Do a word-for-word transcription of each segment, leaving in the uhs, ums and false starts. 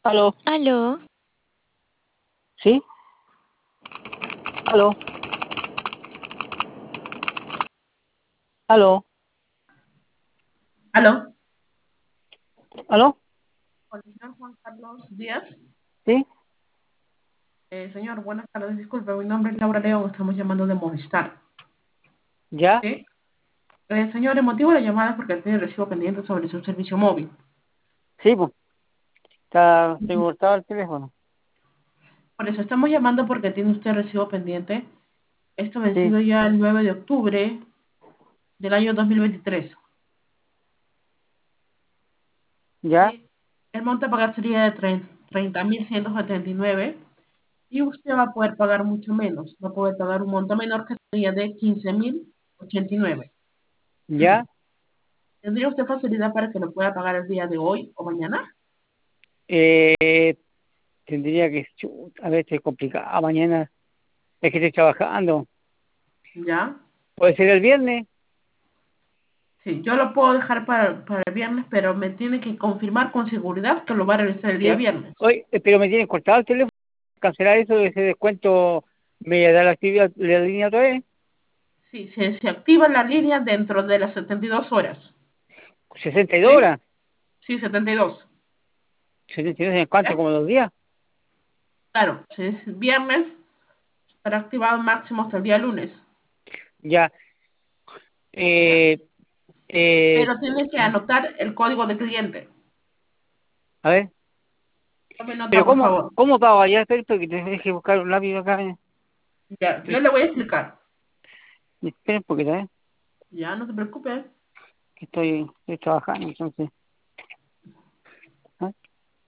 Aló, Aló, ¿sí? Aló, aló, Aló. aló, Con el señor Juan Carlos Díaz. ¿sí? Eh, señor, buenas tardes. Disculpe, mi nombre es Laura León. Estamos llamando de Movistar. ¿Ya? ¿Sí? Eh, señor, el motivo de la llamada es porque tiene recibo pendiente sobre su servicio móvil. Sí, pues, está, estoy cortado el teléfono. Por eso estamos llamando porque tiene usted recibo pendiente. Esto Sí, vencido ya el nueve de octubre del año dos mil veintitrés. ¿ya? ¿Sí? El monto a pagar sería de treinta mil ciento setenta y nueve y usted va a poder pagar mucho menos. Va a poder pagar un monto menor que sería de quince mil ochenta y nueve. ¿Ya? ¿Tendría usted facilidad para que lo pueda pagar el día de hoy o mañana? Eh, tendría que, chu, a ver, estoy complicado mañana. Es que estoy trabajando. ¿Ya? ¿Puede ser el viernes? Sí, yo lo puedo dejar para, para el viernes, pero me tiene que confirmar con seguridad que lo va a realizar el día Sí. viernes. Hoy, eh, pero me tienen cortado el teléfono. Cancelar eso de ese descuento. ¿Me da la actividad de la línea otra vez? Sí, se, se activa la línea dentro de las setenta y dos horas. ¿sesenta y dos ¿Sí? horas? Sí, setenta y dos. ¿setenta y dos en cuánto? ¿Ya? ¿Como dos días? Claro, si es viernes, estará activado máximo hasta el día lunes. Ya. ¿Ya? Eh, eh, Pero tiene que anotar el código de cliente. a ver. Tome nota, Pero por ¿cómo, favor. cómo pago allá? Espera, que te que buscar un lápiz acá. eh. Ya, yo Estoy- le voy a explicar. Espera un poquito, ¿eh? Ya, no se preocupe. Que estoy, estoy trabajando, entonces. ¿Ah?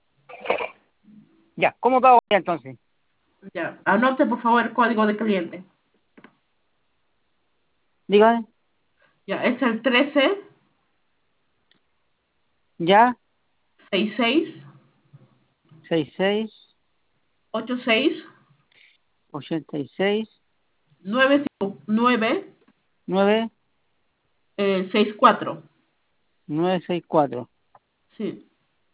Ya, ¿cómo pago allá entonces? Ya, anote por favor el código de cliente. Dígame. Ya, es el trece Ya, sesenta y seis sesenta y seis, ochenta y seis ochenta y seis, nueve nueve nueve, eh, sesenta y cuatro. nueve, seis, cuatro. Sí.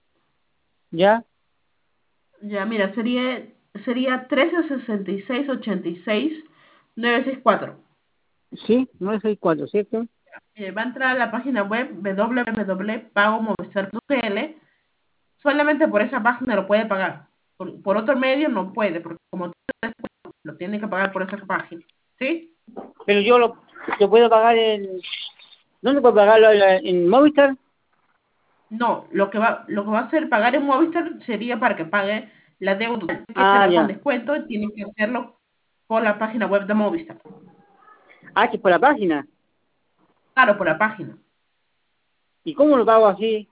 Ya, Ya, mira, sería sería trece sesenta y seis ochenta y seis nueve sesenta y cuatro. sí, nueve, seis, cuatro, ¿cierto? Eh, va a entrar a la página web w w w punto pago movistar punto c l. Solamente por esa página lo puede pagar. Por, por otro medio no puede, porque como lo tiene que pagar por esa página. ¿Sí? Pero yo lo, lo puedo pagar en... ¿Dónde puedo pagarlo? ¿En, en Movistar? No, lo que va, lo que va a hacer pagar en Movistar sería para que pague la deuda que se Ah, da con ya. descuento y tiene que hacerlo por la página web de Movistar. Ah, que es por la página. Claro, por la página. ¿Y cómo lo pago así?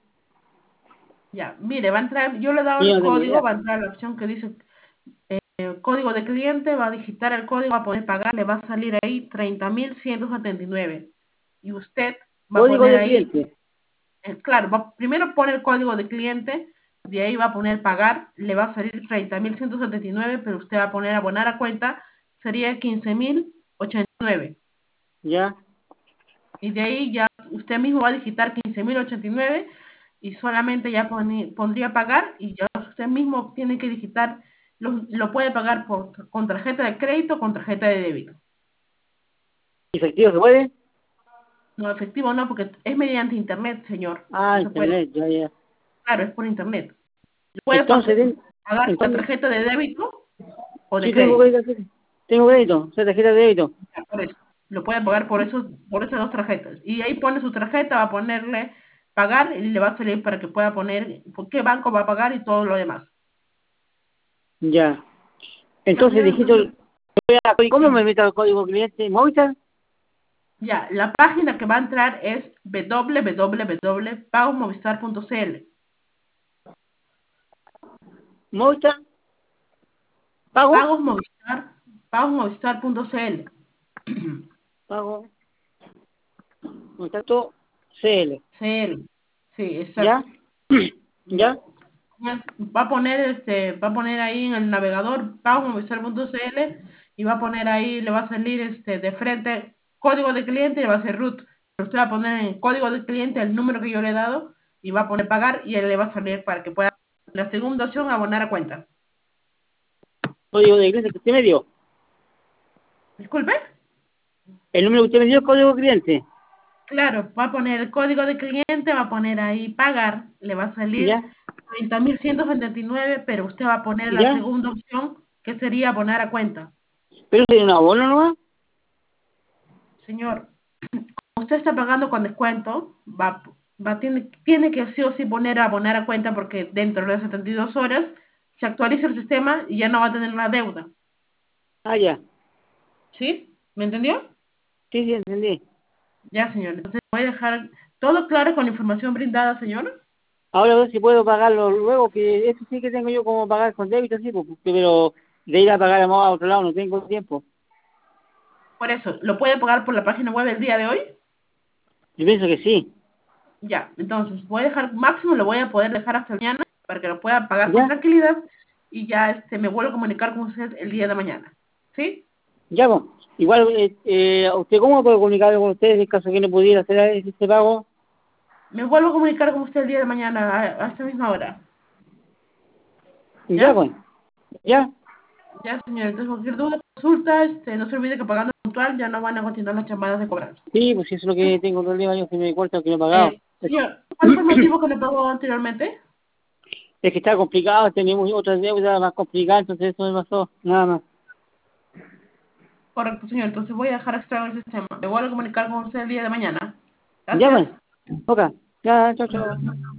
Ya, mire, va a entrar, yo le he dado Yo el no tengo código, idea. va a entrar la opción que dice eh, código de cliente, va a digitar el código, va a poder pagar, le va a salir ahí treinta mil ciento setenta y nueve. Y usted va a Código poner de ahí, cliente. eh, claro, va, primero pone el código de cliente, de ahí va a poner pagar, le va a salir treinta mil ciento setenta y nueve, pero usted va a poner abonar a cuenta, sería quince mil ochenta y nueve. Ya. Y de ahí ya usted mismo va a digitar quince mil ochenta y nueve y solamente ya poni- pondría pagar y ya usted mismo tiene que digitar, lo, lo puede pagar por, con tarjeta de crédito o con tarjeta de débito. ¿Efectivo se puede? No, efectivo no, porque es mediante internet, señor. Ah, No se puede. internet, ya, ya. Claro, es por internet. Puede pa- Entonces, den- pagar con entonces, tarjeta de débito o de sí tengo crédito. crédito, sí. Tengo crédito, o sea, tarjeta de débito. Ya, por eso. Lo puede pagar por eso, por esas dos tarjetas. Y ahí pone su tarjeta, va a ponerle pagar y le va a salir para que pueda poner por qué banco va a pagar y todo lo demás. Ya. Ya, Entonces, señor, dijiste, entonces, ¿cómo me dígame. meto al código cliente? ¿Movistar? Ya, la página que va a entrar es w w w punto pago movistar punto c l. ¿Movistar? ¿Pago? Pagos Movistar, pagosmovistar punto c l. Pago. Contacto C L. C L. Sí, ¿Ya? exacto. Ya. ¿Ya? Va a poner este, va a poner ahí en el navegador pagosmovistar punto c l y va a poner ahí, le va a salir este de frente código de cliente y le va a hacer root. Usted va a poner en código de cliente el número que yo le he dado y va a poner pagar y él le va a salir para que pueda La segunda opción, abonar a cuenta. Código de cliente que usted me dio. Disculpe. El número que usted me dio es código de cliente. Claro, va a poner el código de cliente, va a poner ahí pagar, le va a salir ¿Ya? treinta mil ciento setenta y nueve, pero usted va a poner la ¿Ya? segunda opción, que sería abonar a cuenta. Pero sería un abono nomás. Señor, como usted está pagando con descuento, va, va tiene, tiene que sí o sí poner abonar a cuenta porque dentro de las setenta y dos horas se actualiza el sistema y ya no va a tener la deuda. Ah, ya. ¿Sí? ¿Me entendió? Sí, sí, entendí. Ya, señor. Entonces voy a dejar todo claro con la información brindada, señor. Ahora a ver si puedo pagarlo luego, que esto sí que tengo yo como pagar con débito, sí, pues, pero de ir a pagar a otro lado no tengo tiempo. Por eso, ¿lo puede pagar por la página web el día de hoy? Yo pienso que sí. Ya, entonces voy a dejar máximo, lo voy a poder dejar hasta mañana para que lo pueda pagar con ¿Ya? tranquilidad y ya este me vuelvo a comunicar con usted el día de mañana. ¿Sí? Ya, pues. Igual, eh, eh, ¿usted cómo puede comunicarme con ustedes en caso que no pudiera hacer este pago? Me vuelvo a comunicar con usted el día de mañana a, a esta misma hora. Ya, ¿Ya? pues. Ya. Ya, señor. Entonces, cualquier duda, consulta, este, no se olvide que pagando puntual ya no van a continuar las llamadas de cobranza. Sí, pues si eso es lo ¿Sí? que tengo problema yo, que me cuenta que no he pagado. Eh, señor, ¿cuál fue el motivo que le pagó anteriormente? Es que está complicado, tenemos otras deudas más complicadas, entonces eso me pasó, nada más. Correcto, señor. Entonces voy a dejar extraer el sistema. Me vuelvo a comunicar con usted el día de mañana. Ya, Gracias. pues. Ok. Ya, chao, chao.